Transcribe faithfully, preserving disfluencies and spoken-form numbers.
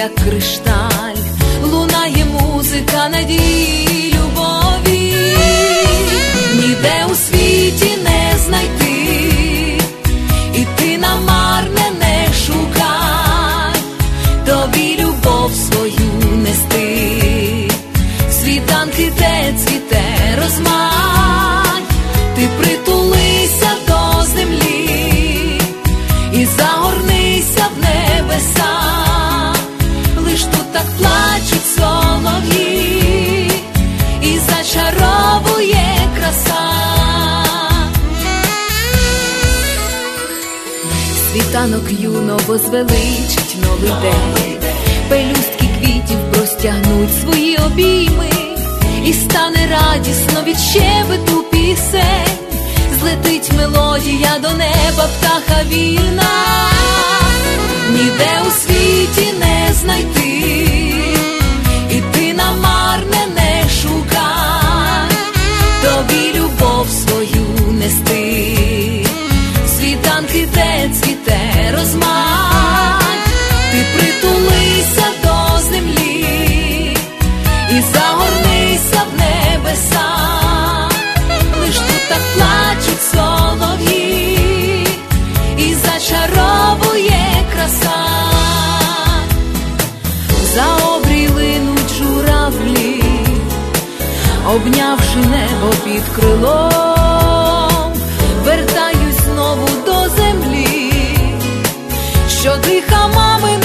як кришталь, лунає музика надії, любові. Ніде у світі не знайти, і ти намарне не шукай, тобі любов свою нести. Світанки, де цвіте розмай, ти притулися до землі і загорнися в небеса. Лиш тут так плачуть солов'ї, і зачаровує краса. Світанок юно возвеличить новий день, пелюстки квітів простягнуть свої обійми, і стане радісно від щебету пісень. Злетить мелодія до неба, птаха вільна. Ніде у світі не знайти, і ти намарне не шукай, тобі любов свою нести. Світанки, де цвіте розмай, ти притулися до землі і загорнися в небеса. Лиш тут так плачуть солов'ї, і зачаровує краса. За обрій линуть журавлі, обнявши небо під крилом, вертаюсь знову до землі, що диха мамин